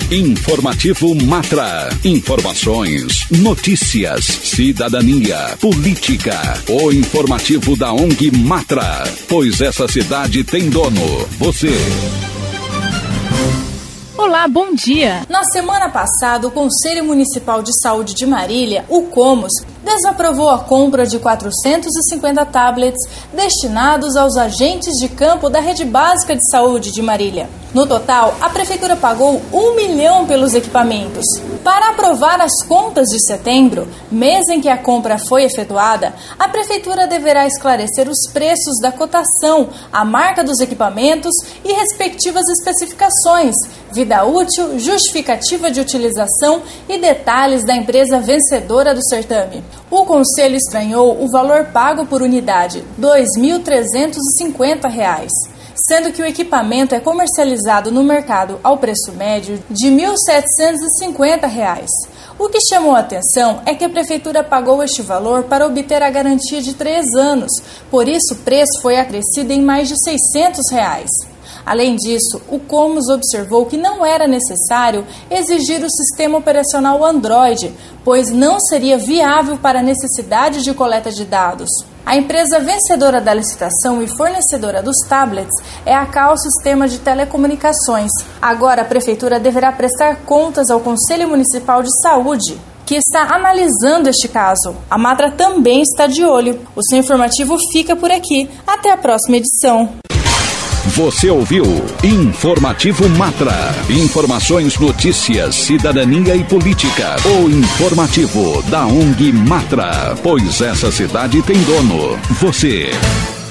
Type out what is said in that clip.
Informativo Matra. Informações, notícias, cidadania, política. O informativo da ONG Matra. Pois essa cidade tem dono. Você. Olá, bom dia! Na semana passada, o Conselho Municipal de Saúde de Marília, o COMUS, desaprovou a compra de 450 tablets destinados aos agentes de campo da Rede Básica de Saúde de Marília. No total, a Prefeitura pagou R$1 milhão pelos equipamentos. Para aprovar as contas de setembro, mês em que a compra foi efetuada, a Prefeitura deverá esclarecer os preços da cotação, a marca dos equipamentos e respectivas especificações, vida útil, justificativa de utilização e detalhes da empresa vencedora do certame. O Conselho estranhou o valor pago por unidade, R$ 2.350, sendo que o equipamento é comercializado no mercado ao preço médio de R$ 1.750. O que chamou a atenção é que a Prefeitura pagou este valor para obter a garantia de 3 anos, por isso o preço foi acrescido em mais de R$ 600. Além disso, o COMUS observou que não era necessário exigir o sistema operacional Android, pois não seria viável para a necessidade de coleta de dados. A empresa vencedora da licitação e fornecedora dos tablets é a CAL Sistema de Telecomunicações. Agora a Prefeitura deverá prestar contas ao Conselho Municipal de Saúde, que está analisando este caso. A Matra também está de olho. O seu informativo fica por aqui. Até a próxima edição. Você ouviu Informativo Matra. Informações, notícias, cidadania e política. O informativo da ONG Matra. Pois essa cidade tem dono. Você.